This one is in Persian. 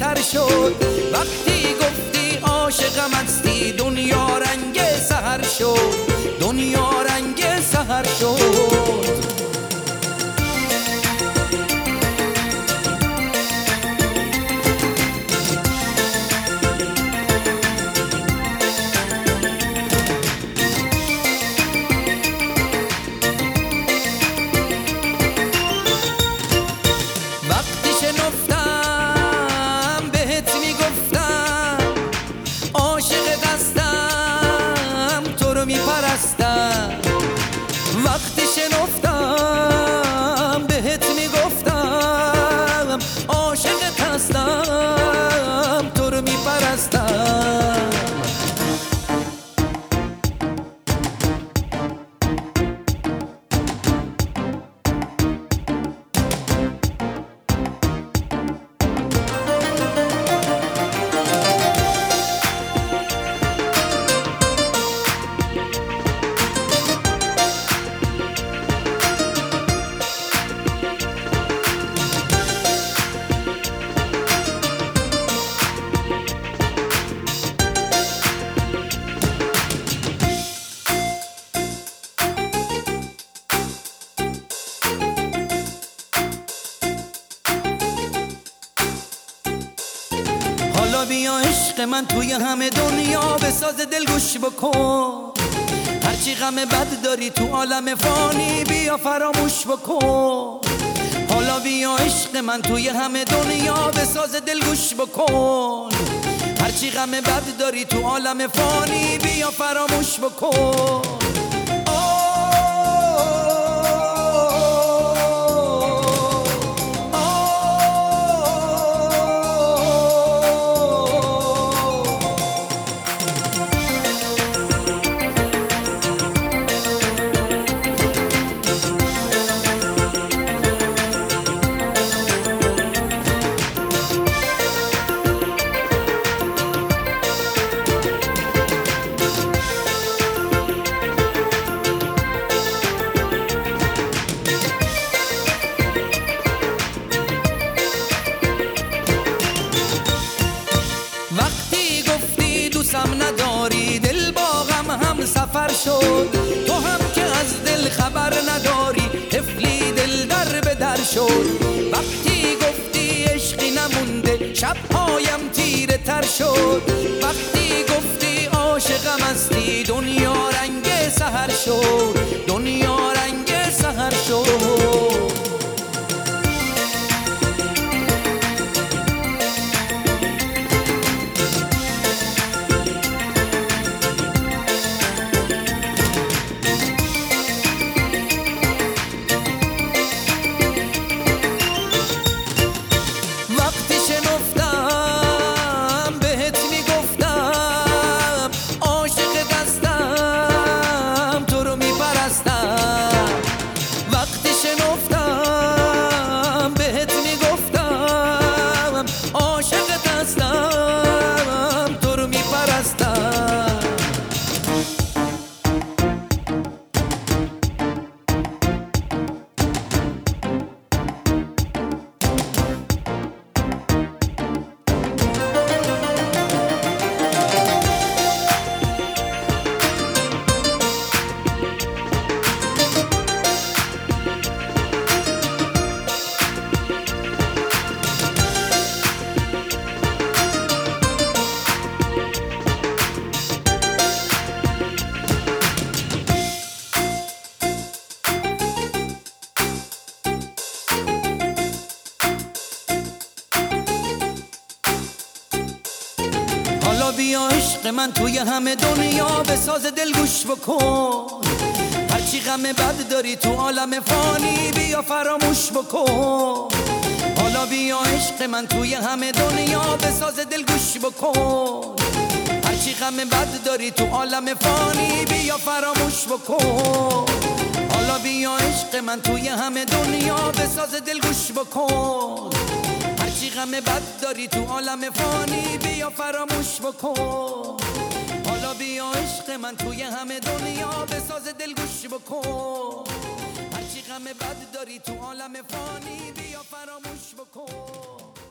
تر شد. وقتی گفتی عاشقم هستی دنیا رنگ سحر شد، دنیا رنگ سحر شد. وقتی شنفتم بهت میگفتم عاشق دستم تو رو میپرستم. وقتی شنفتم بهت میگفتم عاشق دستم تو رو میپرستم. حالا بیا عشق من توی همه دنیا بساز دل گوش بکن. هرچی غم بد داری تو عالم فانی بیا فراموش بکن. حالا بیا عشق من توی همه دنیا بساز دل گوش بکن. هرچی غم بد داری تو عالم فانی بیا فراموش بکن. وقتی گفتی دوستم نداری دل با غم هم سفر شد. تو هم که از دل خبر نداری طفلی دل در به در شد. وقتی گفتی عشقی نمونده شبهایم تیره تر شد. وقتی گفتی عاشقم هستی دنیا رنگ سحر شد، دنیا رنگ سحر شد. وقتی شنفتم بهت میگفتم عاشق دستم تو رو میپرستم. وقتی شنفتم بهت میگفتم عاشق دستم تو رو میپرستم. حالا بیا عشق من توی همه دنیا بساز دل گوش بکن. هرچی غم بد داری تو عالم فانی بیا فراموش بکن. حالا بیا عشق من توی همه دنیا بساز دل گوش بکن. هرچی غم بد داری تو عالم فانی بیا فراموش بکن. حالا بیا عشق من توی همه دنیا بساز دل گوش بکن. هرچی غم بد داری تو عالم فانی بیا فراموش بکن. حالا بیا عشق من توی همه دنیا بساز دل گوش بکن. هرچی غم بد داری تو عالم فانی بیا فراموش بکن.